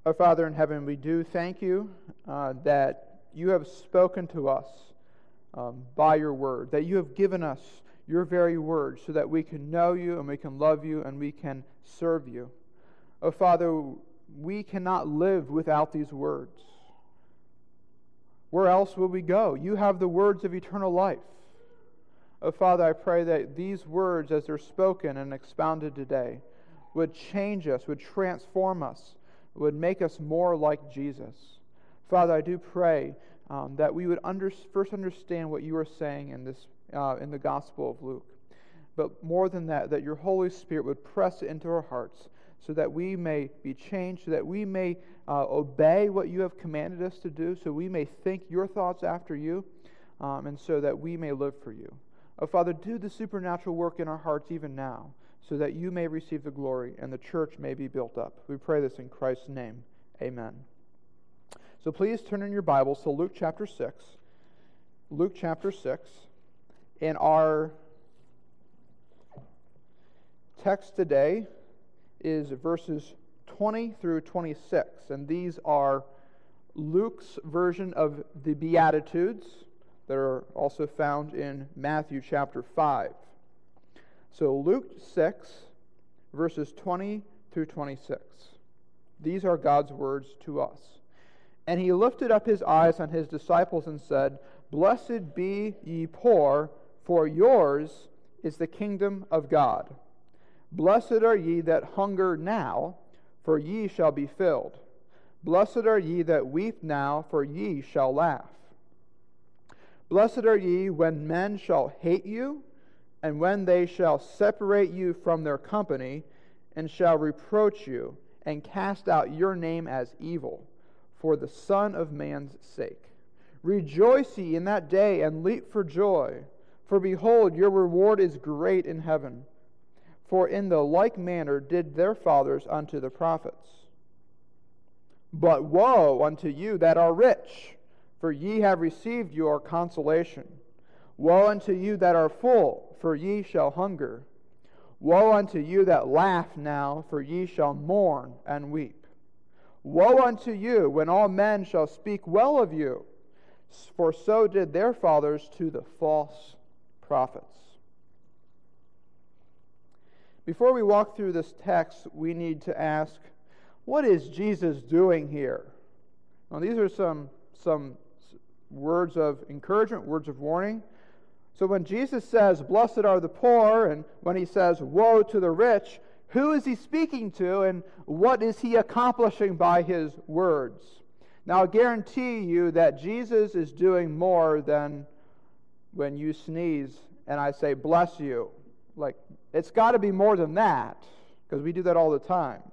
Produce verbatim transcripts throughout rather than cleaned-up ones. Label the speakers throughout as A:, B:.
A: Our Father in heaven, we do thank you uh, that you have spoken to us um, by your word, that you have given us your very word so that we can know you and we can love you and we can serve you. Oh Father, we cannot live without these words. Where else will we go? You have the words of eternal life. Oh Father, I pray that these words, as they're spoken and expounded today, would change us, would transform us, would make us more like Jesus. Father, I do pray um, that we would under, first understand what you are saying in this uh, in the Gospel of Luke. But more than that, that your Holy Spirit would press it into our hearts so that we may be changed, so that we may uh, obey what you have commanded us to do, so we may think your thoughts after you, um, and so that we may live for you. Oh, Father, do the supernatural work in our hearts even now, so that you may receive the glory and the church may be built up. We pray this in Christ's name. Amen. So please turn in your Bibles to Luke chapter six. Luke chapter six. In our text today is verses twenty through twenty-six, and these are Luke's version of the Beatitudes that are also found in Matthew chapter five. So Luke six, verses twenty through twenty-six. These are God's words to us. And he lifted up his eyes on his disciples and said, "Blessed be ye poor, for yours is the kingdom of God. Blessed are ye that hunger now, for ye shall be filled. Blessed are ye that weep now, for ye shall laugh. Blessed are ye when men shall hate you, and when they shall separate you from their company, and shall reproach you, and cast out your name as evil, for the Son of Man's sake. Rejoice ye in that day, and leap for joy, for behold, your reward is great in heaven. For in the like manner did their fathers unto the prophets. But woe unto you that are rich, for ye have received your consolation. Woe unto you that are full, for ye shall hunger. Woe unto you that laugh now, for ye shall mourn and weep. Woe unto you when all men shall speak well of you, for so did their fathers to the false prophets." Before we walk through this text, we need to ask, what is Jesus doing here? Now, these are some, some words of encouragement, words of warning. So when Jesus says, "Blessed are the poor," and when he says, "Woe to the rich," who is he speaking to, and what is he accomplishing by his words? Now, I guarantee you that Jesus is doing more than when you sneeze and I say, "Bless you." Like, it's got to be more than that, because we do that all the time.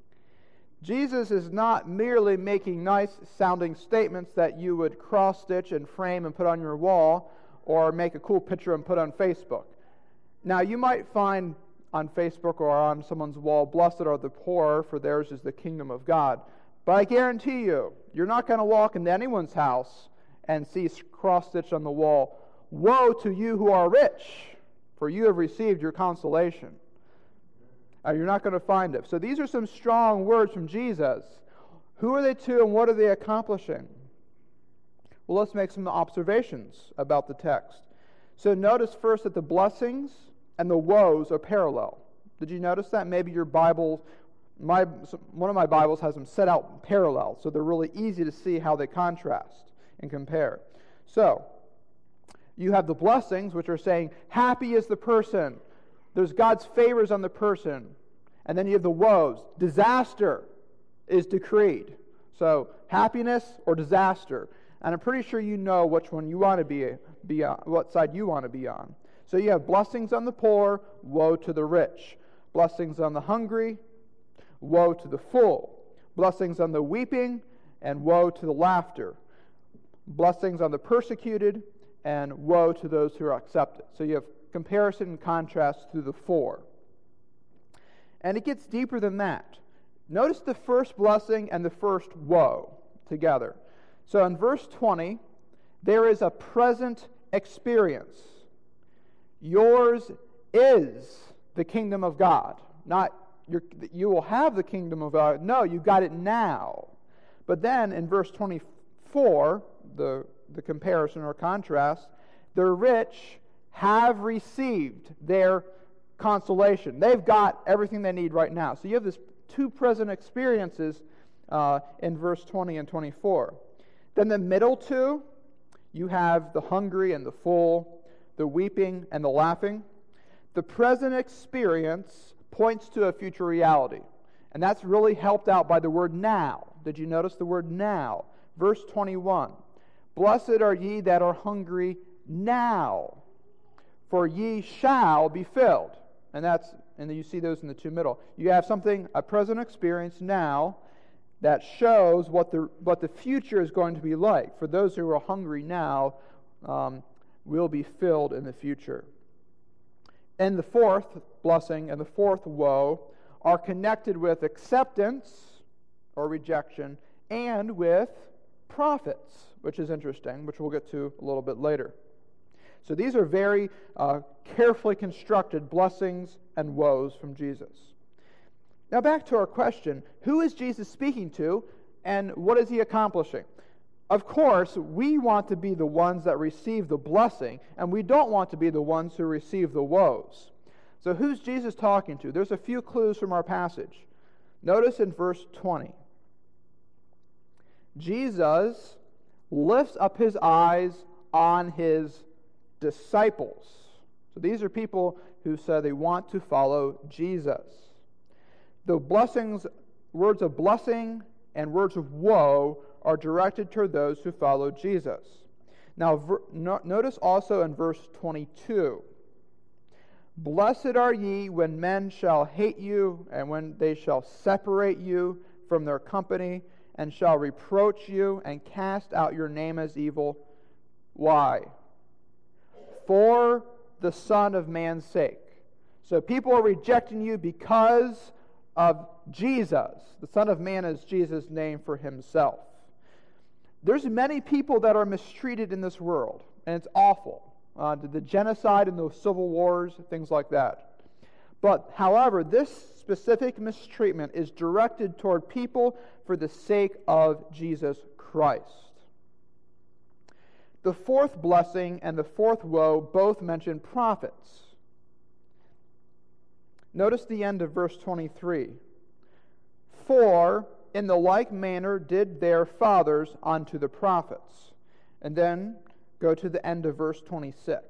A: Jesus is not merely making nice-sounding statements that you would cross-stitch and frame and put on your wall, or make a cool picture and put on Facebook. Now, you might find on Facebook or on someone's wall, "Blessed are the poor, for theirs is the kingdom of God." But I guarantee you, you're not going to walk into anyone's house and see cross-stitched on the wall, "Woe to you who are rich, for you have received your consolation." Uh, you're not going to find it. So these are some strong words from Jesus. Who are they to, and what are they accomplishing? Well, let's make some observations about the text. So notice first that the blessings and the woes are parallel. Did you notice that? Maybe your Bible, my one of my Bibles has them set out parallel, so they're really easy to see how they contrast and compare. So, you have the blessings, which are saying, happy is the person. There's God's favors on the person. And then you have the woes. Disaster is decreed. So, happiness or disaster. And I'm pretty sure you know which one you want to be, be on, what side you want to be on. So you have blessings on the poor, woe to the rich. Blessings on the hungry, woe to the full. Blessings on the weeping, and woe to the laughter. Blessings on the persecuted, and woe to those who are accepted. So you have comparison and contrast through the four. And it gets deeper than that. Notice the first blessing and the first woe together. So in verse twenty, there is a present experience. Yours is the kingdom of God. Not you're, you will have the kingdom of God. No, you got it now. But then in verse twenty-four, the, the comparison or contrast, the rich have received their consolation. They've got everything they need right now. So you have this two present experiences uh, in verse twenty and twenty-four. Then the middle two, you have the hungry and the full, the weeping and the laughing. The present experience points to a future reality. And that's really helped out by the word now. Did you notice the word now? Verse twenty-one. Blessed are ye that are hungry now, for ye shall be filled. And that's, and you see those in the two middle. You have something, a present experience now, that shows what the what the future is going to be like. For those who are hungry now, um, will be filled in the future. And the fourth blessing and the fourth woe are connected with acceptance or rejection and with profits, which is interesting, which we'll get to a little bit later. So these are very uh, carefully constructed blessings and woes from Jesus. Now back to our question, who is Jesus speaking to and what is he accomplishing? Of course, we want to be the ones that receive the blessing, and we don't want to be the ones who receive the woes. So who's Jesus talking to? There's a few clues from our passage. Notice in verse twenty. Jesus lifts up his eyes on his disciples. So these are people who said they want to follow Jesus. The blessings, words of blessing and words of woe are directed toward those who follow Jesus. Now, ver, no, notice also in verse twenty-two, blessed are ye when men shall hate you, and when they shall separate you from their company, and shall reproach you, and cast out your name as evil. Why? For the Son of Man's sake. So people are rejecting you because of Jesus. The Son of Man is Jesus' name for himself. There's many people that are mistreated in this world, and it's awful. Uh, the genocide and the civil wars, things like that. But, however, this specific mistreatment is directed toward people for the sake of Jesus Christ. The fourth blessing and the fourth woe both mention prophets. Notice the end of verse twenty-three. For in the like manner did their fathers unto the prophets. And then go to the end of verse twenty-six.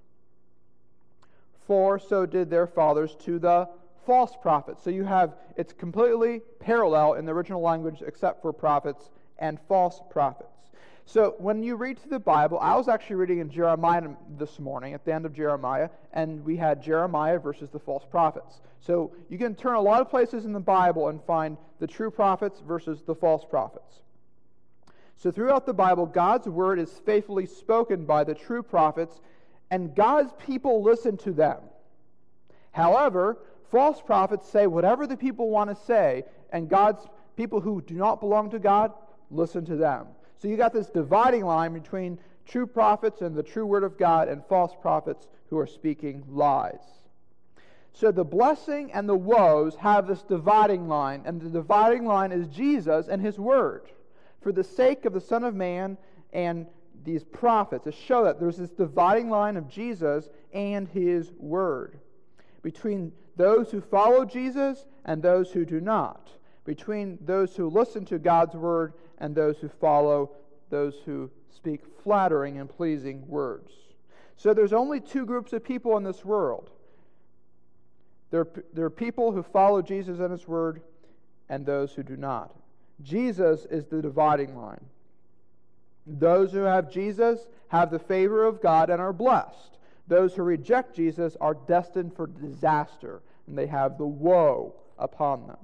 A: For so did their fathers to the false prophets. So you have, it's completely parallel in the original language except for prophets and false prophets. So when you read through the Bible, I was actually reading in Jeremiah this morning, at the end of Jeremiah, and we had Jeremiah versus the false prophets. So you can turn a lot of places in the Bible and find the true prophets versus the false prophets. So throughout the Bible, God's word is faithfully spoken by the true prophets, and God's people listen to them. However, false prophets say whatever the people want to say, and God's people who do not belong to God listen to them. So you got this dividing line between true prophets and the true word of God and false prophets who are speaking lies. So the blessing and the woes have this dividing line, and the dividing line is Jesus and his word. For the sake of the Son of Man and these prophets, to show that there's this dividing line of Jesus and his word. Between those who follow Jesus and those who do not. Between those who listen to God's word and those who follow those who speak flattering and pleasing words. So there's only two groups of people in this world. There, there are people who follow Jesus and his word and those who do not. Jesus is the dividing line. Those who have Jesus have the favor of God and are blessed. Those who reject Jesus are destined for disaster, and they have the woe upon them.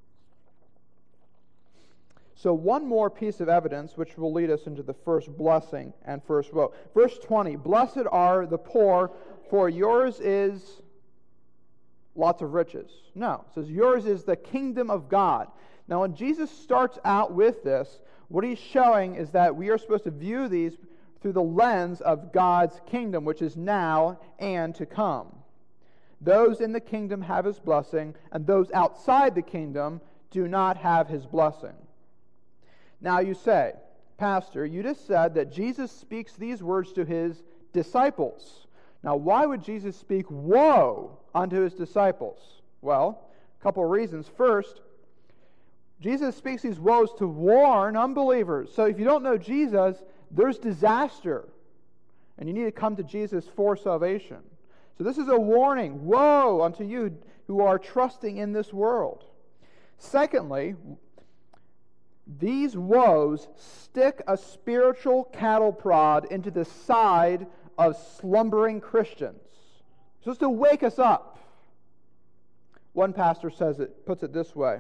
A: So one more piece of evidence which will lead us into the first blessing and first woe. Verse twenty, blessed are the poor, for yours is lots of riches. No, it says yours is the kingdom of God. Now when Jesus starts out with this, what he's showing is that we are supposed to view these through the lens of God's kingdom, which is now and to come. those in the kingdom have his blessing, and those outside the kingdom do not have his blessing. Now you say, Pastor, you just said that Jesus speaks these words to his disciples. Now, why would Jesus speak woe unto his disciples? Well, a couple of reasons. First, Jesus speaks these woes to warn unbelievers. So if you don't know Jesus, there's disaster, and you need to come to Jesus for salvation. So this is a warning. Woe unto you who are trusting in this world. Secondly, these woes stick a spiritual cattle prod into the side of slumbering Christians, just to wake us up. One pastor says it, puts it this way.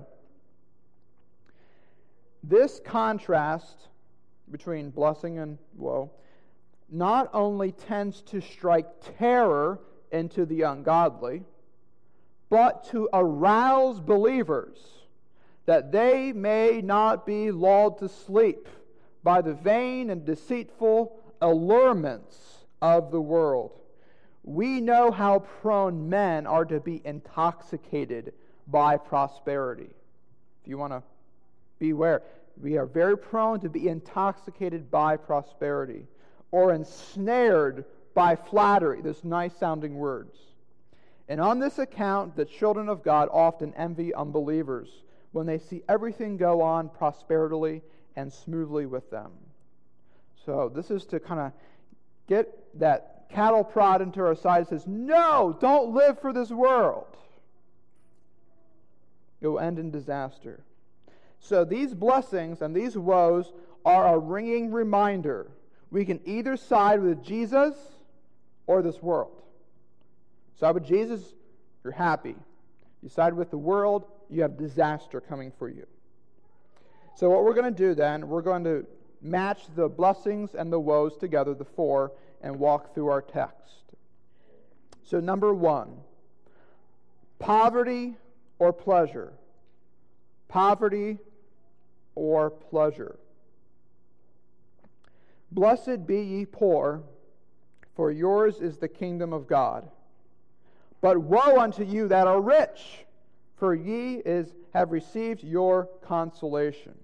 A: This contrast between blessing and woe not only tends to strike terror into the ungodly, but to arouse believers that they may not be lulled to sleep by the vain and deceitful allurements of the world. We know how prone men are to be intoxicated by prosperity. If you want to beware, we are very prone to be intoxicated by prosperity or ensnared by flattery, those nice sounding words. And on this account, the children of God often envy unbelievers when they see everything go on prosperitely and smoothly with them. So this is to kind of get that cattle prod into our side. It says, no, don't live for this world. It will end in disaster. So these blessings and these woes are a ringing reminder. We can either side with Jesus or this world. Side with Jesus, you're happy. You side with the world, you have disaster coming for you. So what we're going to do then, we're going to match the blessings and the woes together, the four, and walk through our text. So number one, poverty or pleasure. Poverty or pleasure. Blessed be ye poor, for yours is the kingdom of God. But woe unto you that are rich, for ye is have received your consolation.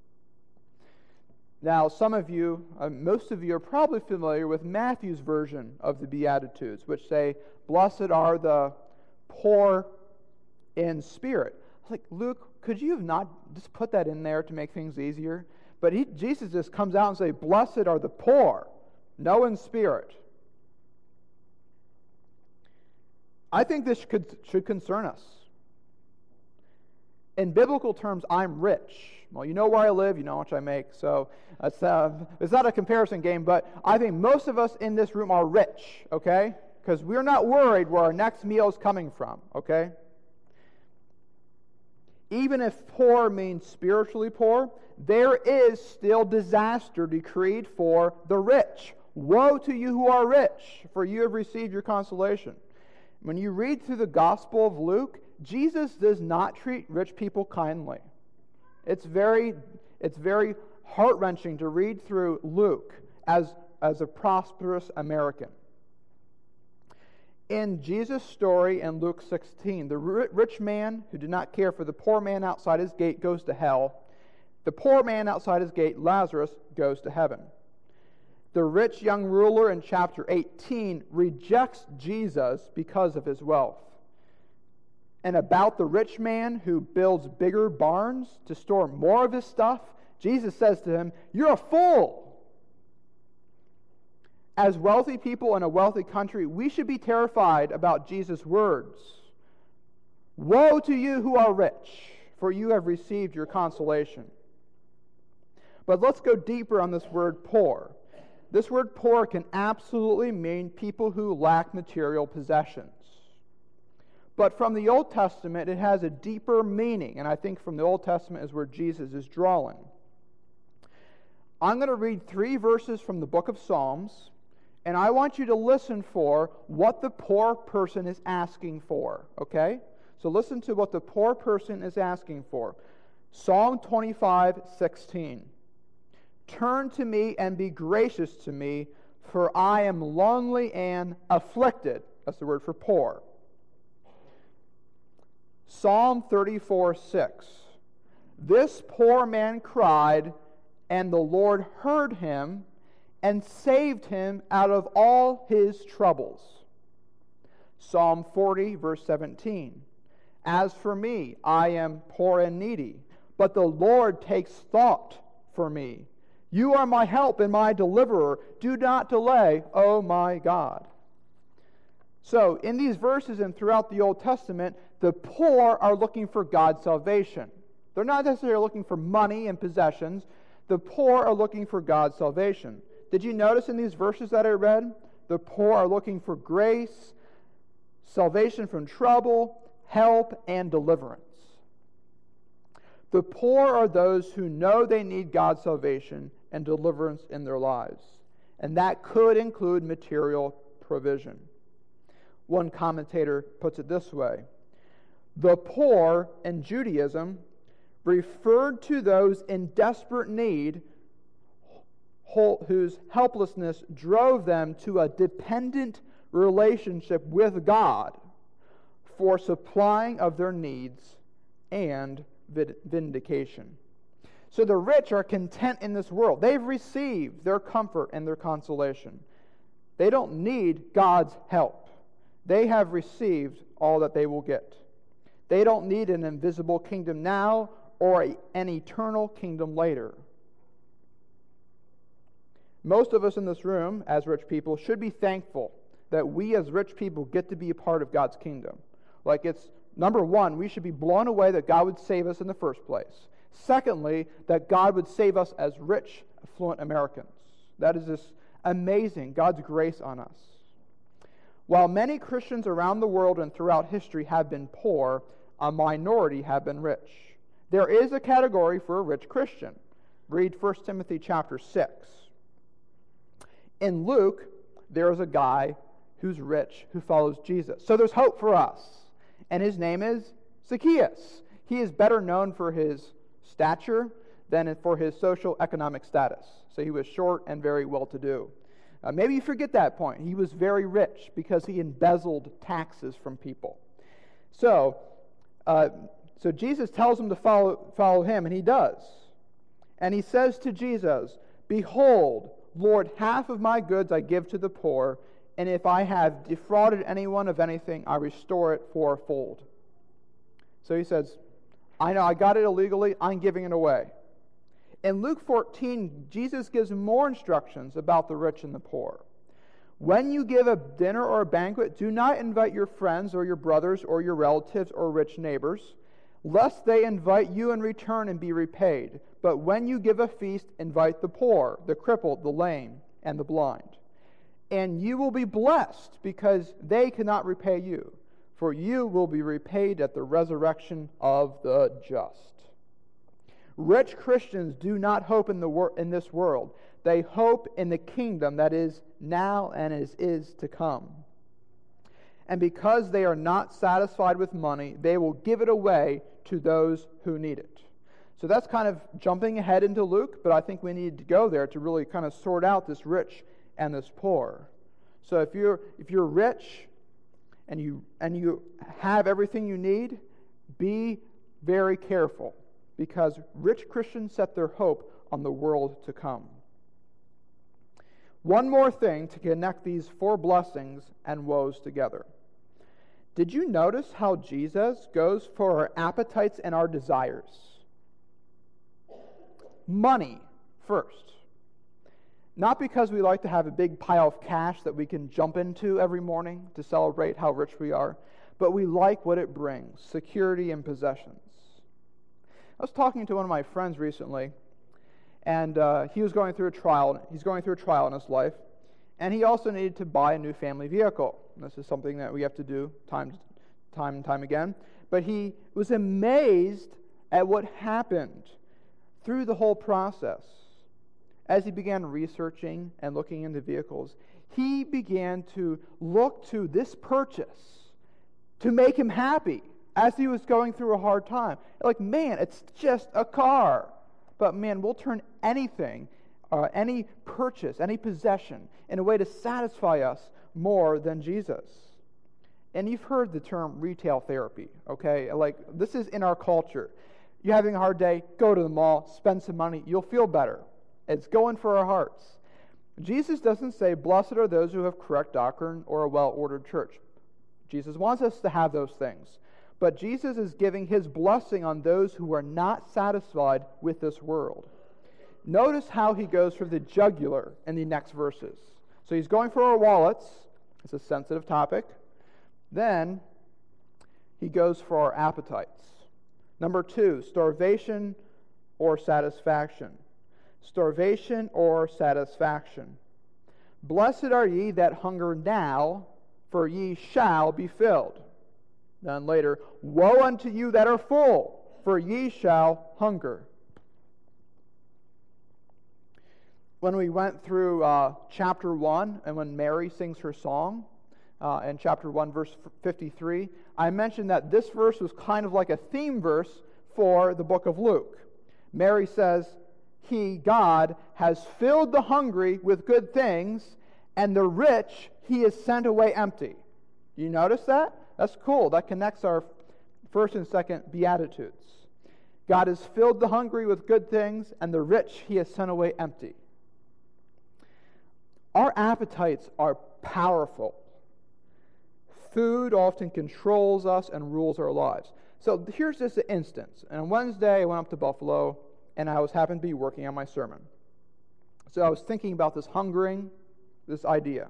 A: Now, some of you, uh, most of you are probably familiar with Matthew's version of the Beatitudes, which say, blessed are the poor in spirit. I was like, Luke, could you have not just put that in there to make things easier? But he, Jesus just comes out and says, blessed are the poor, no in spirit. I think this should, should concern us. In biblical terms, I'm rich. Well, you know where I live, you know how much I make, so it's, uh, it's not a comparison game, but I think most of us in this room are rich, okay? Because we're not worried where our next meal is coming from, okay? Even if poor means spiritually poor, there is still disaster decreed for the rich. Woe to you who are rich, for you have received your consolation. When you read through the Gospel of Luke, Jesus does not treat rich people kindly. It's very, it's very heart-wrenching to read through Luke as, as a prosperous American. In Jesus' story in Luke sixteen, the rich man who did not care for the poor man outside his gate goes to hell. The poor man outside his gate, Lazarus, goes to heaven. The rich young ruler in chapter eighteen rejects Jesus because of his wealth. And about the rich man who builds bigger barns to store more of his stuff, Jesus says to him, you're a fool. As wealthy people in a wealthy country, we should be terrified about Jesus' words. Woe to you who are rich, for you have received your consolation. But let's go deeper on this word poor. This word poor can absolutely mean people who lack material possessions. But from the Old Testament, it has a deeper meaning, and I think from the Old Testament is where Jesus is drawing. I'm going to read three verses from the book of Psalms, and I want you to listen for what the poor person is asking for, okay? So listen to what the poor person is asking for. Psalm twenty-five sixteen. Turn to me and be gracious to me, for I am lonely and afflicted. That's the word for poor. Psalm thirty-four six. This poor man cried, and the Lord heard him and saved him out of all his troubles. Psalm forty, verse seventeen. As for me, I am poor and needy, but the Lord takes thought for me. You are my help and my deliverer. Do not delay, O my God. So, in these verses and throughout the Old Testament, the poor are looking for God's salvation. They're not necessarily looking for money and possessions. The poor are looking for God's salvation. Did you notice in these verses that I read? The poor are looking for grace, salvation from trouble, help, and deliverance. The poor are those who know they need God's salvation and deliverance in their lives. And that could include material provision. One commentator puts it this way: the poor in Judaism referred to those in desperate need whose helplessness drove them to a dependent relationship with God for supplying of their needs and vindication. So the rich are content in this world. They've received their comfort and their consolation. They don't need God's help. They have received all that they will get. They don't need an invisible kingdom now or a, an eternal kingdom later. Most of us in this room, as rich people, should be thankful that we as rich people get to be a part of God's kingdom. Like it's, number one, we should be blown away that God would save us in the first place. Secondly, that God would save us as rich, affluent Americans. That is just amazing, God's grace on us. While many Christians around the world and throughout history have been poor, a minority have been rich. There is a category for a rich Christian. Read First Timothy chapter six. In Luke, there is a guy who's rich who follows Jesus. So there's hope for us. And his name is Zacchaeus. He is better known for his stature than for his social economic status. So he was short and very well-to-do. Uh, maybe you forget that point. He was very rich because he embezzled taxes from people. So, uh, so Jesus tells him to follow, follow him, and he does. And he says to Jesus, "Behold, Lord, half of my goods I give to the poor, and if I have defrauded anyone of anything, I restore it fourfold." So he says, I know I got it illegally, I'm giving it away. In Luke fourteen, Jesus gives more instructions about the rich and the poor. When you give a dinner or a banquet, do not invite your friends or your brothers or your relatives or rich neighbors, lest they invite you in return and be repaid. But when you give a feast, invite the poor, the crippled, the lame, and the blind. And you will be blessed because they cannot repay you, for you will be repaid at the resurrection of the just. Rich Christians do not hope in the wor- in this world. They hope in the kingdom that is now and is, is to come. And because they are not satisfied with money, they will give it away to those who need it. So that's kind of jumping ahead into Luke, but I think we need to go there to really kind of sort out this rich and this poor. So if you're if you're rich and you and you have everything you need, be very careful, because rich Christians set their hope on the world to come. One more thing to connect these four blessings and woes together. Did you notice how Jesus goes for our appetites and our desires? Money first. Not because we like to have a big pile of cash that we can jump into every morning to celebrate how rich we are, but we like what it brings, security and possessions. I was talking to one of my friends recently, and uh, he was going through a trial. He's going through a trial in his life, and he also needed to buy a new family vehicle. This is something that we have to do time, time and time again. But he was amazed at what happened through the whole process. As he began researching and looking into vehicles, he began to look to this purchase to make him happy as he was going through a hard time. Like, man, it's just a car. But man, we'll turn anything, uh, any purchase, any possession, in a way to satisfy us more than Jesus. And you've heard the term retail therapy, okay? Like, this is in our culture. You're having a hard day, go to the mall, spend some money, you'll feel better. It's going for our hearts. Jesus doesn't say, blessed are those who have correct doctrine or a well-ordered church. Jesus wants us to have those things. But Jesus is giving his blessing on those who are not satisfied with this world. Notice how he goes for the jugular in the next verses. So he's going for our wallets. It's a sensitive topic. Then he goes for our appetites. Number two, starvation or satisfaction. Starvation or satisfaction. Blessed are ye that hunger now, for ye shall be filled. Then later, woe unto you that are full, for ye shall hunger. When we went through uh, chapter one, and when Mary sings her song, uh, in chapter one, verse fifty-three, I mentioned that this verse was kind of like a theme verse for the book of Luke. Mary says, He, God, has filled the hungry with good things, and the rich he has sent away empty. You notice that? That's cool. That connects our first and second Beatitudes. God has filled the hungry with good things, and the rich he has sent away empty. Our appetites are powerful. Food often controls us and rules our lives. So here's just an instance. And on Wednesday, I went up to Buffalo, and I was happened to be working on my sermon. So I was thinking about this hungering, this idea.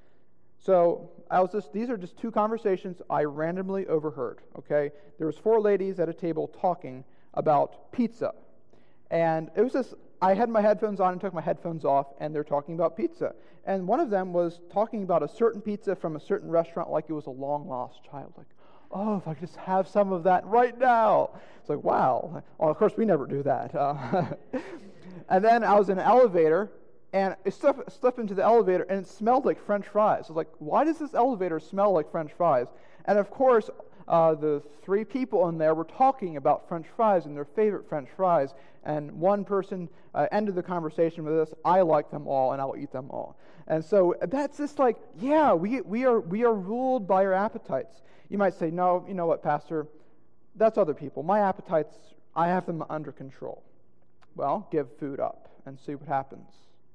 A: So I was just, these are just two conversations I randomly overheard, okay? There was four ladies at a table talking about pizza. And it was just, I had my headphones on and took my headphones off, and they're talking about pizza. And one of them was talking about a certain pizza from a certain restaurant like it was a long-lost child. Like, oh, if I could just have some of that right now. It's like, wow. Well, of course, we never do that. Uh, and then I was in an elevator, and I stepped, stepped into the elevator, and it smelled like French fries. I was like, why does this elevator smell like French fries? And of course, uh, the three people in there were talking about French fries and their favorite French fries. And one person uh, ended the conversation with this, I like them all, and I'll eat them all. And so that's just like, yeah, we we are we are ruled by our appetites. You might say, no, you know what, Pastor? That's other people. My appetites, I have them under control. Well, give food up and see what happens.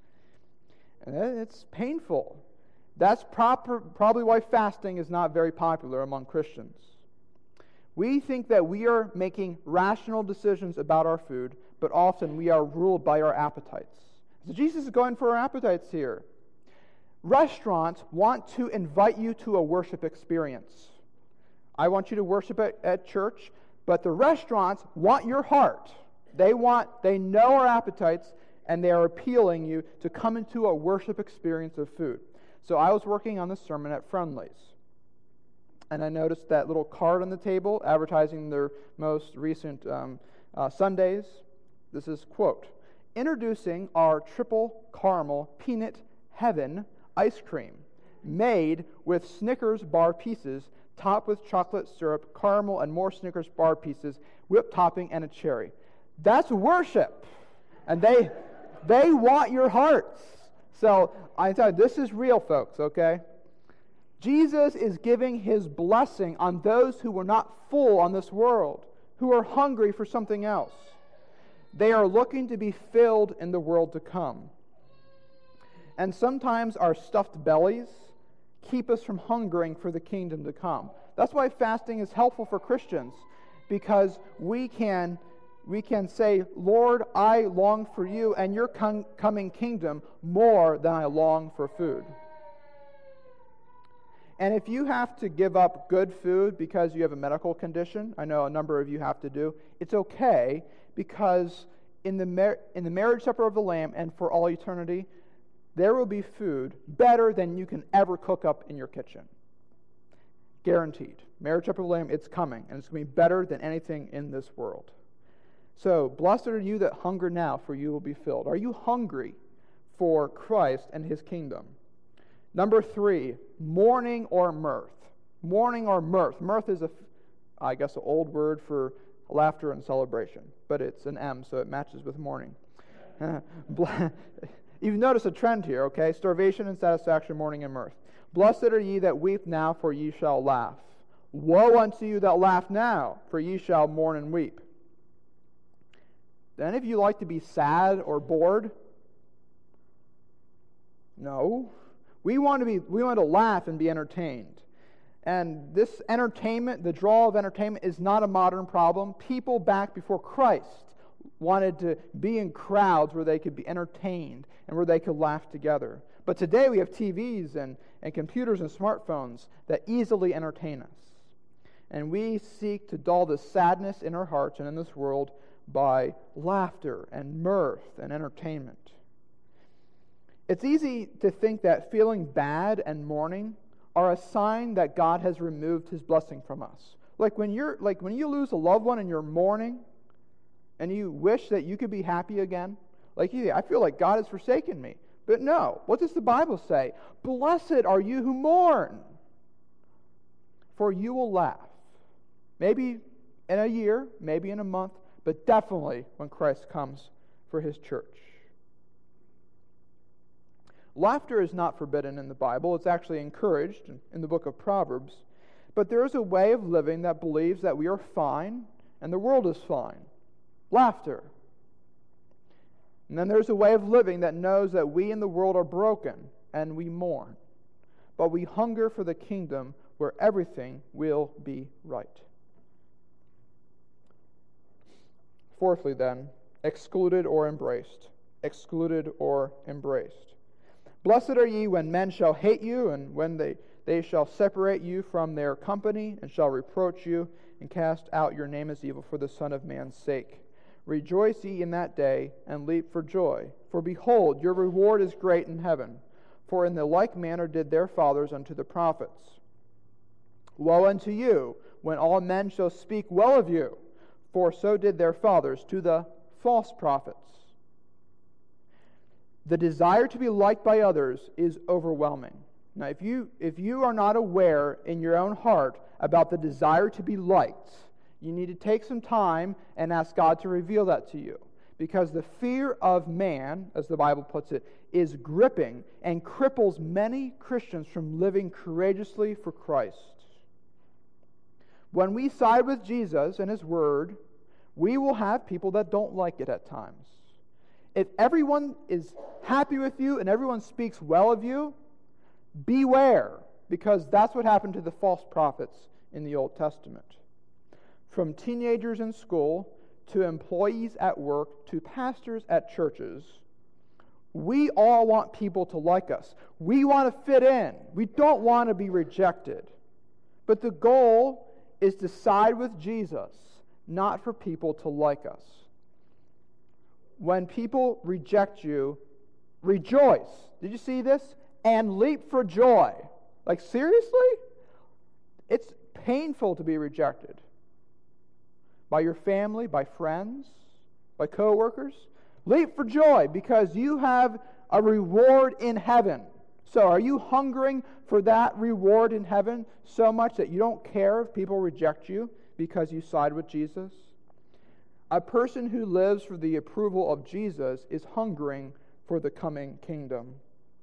A: And it's painful. That's proper, probably why fasting is not very popular among Christians. We think that we are making rational decisions about our food, but often we are ruled by our appetites. So Jesus is going for our appetites here. Restaurants want to invite you to a worship experience. I want you to worship at, at church, but the restaurants want your heart. They want, they know our appetites, and they are appealing you to come into a worship experience of food. So I was working on this sermon at Friendly's, and I noticed that little card on the table advertising their most recent um, uh, Sundays. This is, quote, introducing our triple caramel peanut heaven ice cream, made with Snickers bar pieces, topped with chocolate syrup, caramel, and more Snickers bar pieces, whipped topping, and a cherry. That's worship. And they they want your hearts. So I tell you, this is real, folks, okay? Jesus is giving his blessing on those who were not full on this world, who are hungry for something else. They are looking to be filled in the world to come. And sometimes our stuffed bellies keep us from hungering for the kingdom to come. That's why fasting is helpful for Christians, because we can we can say, Lord, I long for you and your com- coming kingdom more than I long for food. And if you have to give up good food because you have a medical condition, I know a number of you have to do, it's okay, because in the mar- in the marriage supper of the Lamb and for all eternity, there will be food better than you can ever cook up in your kitchen. Guaranteed. Marriage supper of the Lamb, it's coming, and it's going to be better than anything in this world. So, blessed are you that hunger now, for you will be filled. Are you hungry for Christ and his kingdom? Number three, mourning or mirth. Mourning or mirth. Mirth is, a, I guess, an old word for laughter and celebration, but it's an M, so it matches with mourning. You've noticed a trend here, okay? Starvation and satisfaction, mourning and mirth. Blessed are ye that weep now, for ye shall laugh. Woe unto you that laugh now, for ye shall mourn and weep. Do any of you like to be sad or bored? No. We want to be we want to laugh and be entertained. And this entertainment, the draw of entertainment, is not a modern problem. People back before Christ wanted to be in crowds where they could be entertained and where they could laugh together. But today we have T Vs and, and computers and smartphones that easily entertain us. And we seek to dull the sadness in our hearts and in this world by laughter and mirth and entertainment. It's easy to think that feeling bad and mourning are a sign that God has removed his blessing from us. Like when you're like when you lose a loved one and you're mourning and you wish that you could be happy again, like you, I feel like God has forsaken me. But no, what does the Bible say? Blessed are you who mourn, for you will laugh. Maybe in a year, maybe in a month, but definitely when Christ comes for his church. Laughter is not forbidden in the Bible. It's actually encouraged in the book of Proverbs. But there is a way of living that believes that we are fine and the world is fine. Laughter. And then there's a way of living that knows that we in the world are broken and we mourn. But we hunger for the kingdom where everything will be right. Fourthly, then, excluded or embraced. Excluded or embraced. Blessed are ye when men shall hate you, and when they, they shall separate you from their company, and shall reproach you, and cast out your name as evil for the Son of Man's sake. Rejoice ye in that day, and leap for joy. For behold, your reward is great in heaven. For in the like manner did their fathers unto the prophets. Woe unto you, when all men shall speak well of you, for so did their fathers to the false prophets. The desire to be liked by others is overwhelming. Now, if you if you are not aware in your own heart about the desire to be liked, you need to take some time and ask God to reveal that to you. Because the fear of man, as the Bible puts it, is gripping and cripples many Christians from living courageously for Christ. When we side with Jesus and his word, we will have people that don't like it at times. If everyone is happy with you and everyone speaks well of you, beware, because that's what happened to the false prophets in the Old Testament. From teenagers in school to employees at work to pastors at churches, we all want people to like us. We want to fit in. We don't want to be rejected. But the goal is to side with Jesus, not for people to like us. When people reject you, rejoice. Did you see this? And leap for joy. Like, seriously? It's painful to be rejected. By your family, by friends, by co-workers. Leap for joy because you have a reward in heaven. So are you hungering for that reward in heaven so much that you don't care if people reject you because you side with Jesus? A person who lives for the approval of Jesus is hungering for the coming kingdom.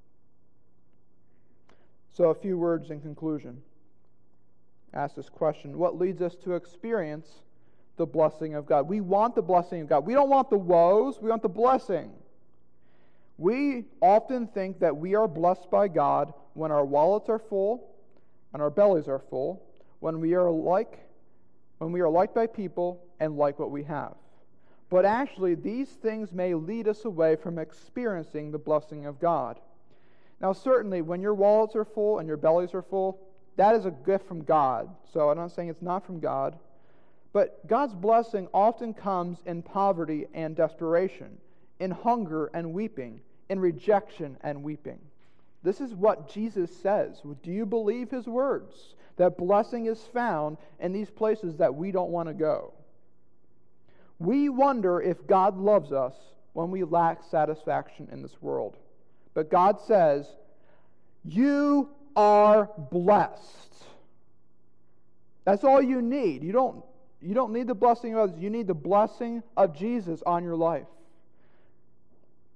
A: So a few words in conclusion. Ask this question: what leads us to experience the blessing of God? We want the blessing of God. We don't want the woes, we want the blessing. We often think that we are blessed by God when our wallets are full and our bellies are full, when we are like when we are liked by people and like what we have. But actually, these things may lead us away from experiencing the blessing of God. Now, certainly, when your wallets are full and your bellies are full, that is a gift from God. So I'm not saying it's not from God. But God's blessing often comes in poverty and desperation, in hunger and weeping, in rejection and weeping. This is what Jesus says. Do you believe his words? That blessing is found in these places that we don't want to go. We wonder if God loves us when we lack satisfaction in this world. But God says, you are blessed. That's all you need. You don't, you don't need the blessing of others. You need the blessing of Jesus on your life.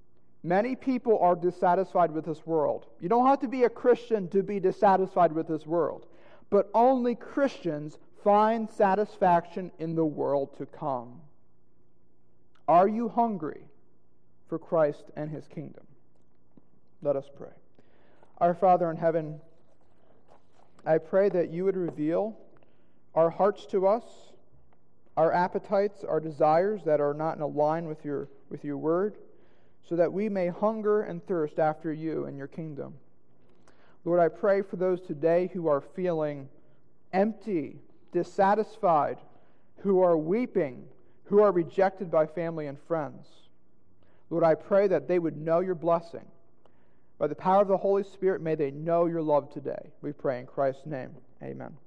A: Many people are dissatisfied with this world. You don't have to be a Christian to be dissatisfied with this world. But only Christians find satisfaction in the world to come. Are you hungry for Christ and His kingdom? Let us pray. Our Father in heaven, I pray that you would reveal our hearts to us, our appetites, our desires that are not in line with your, with your word, so that we may hunger and thirst after you and your kingdom. Lord, I pray for those today who are feeling empty, dissatisfied, who are weeping, who are rejected by family and friends. Lord, I pray that they would know your blessing. By the power of the Holy Spirit, may they know your love today. We pray in Christ's name. Amen.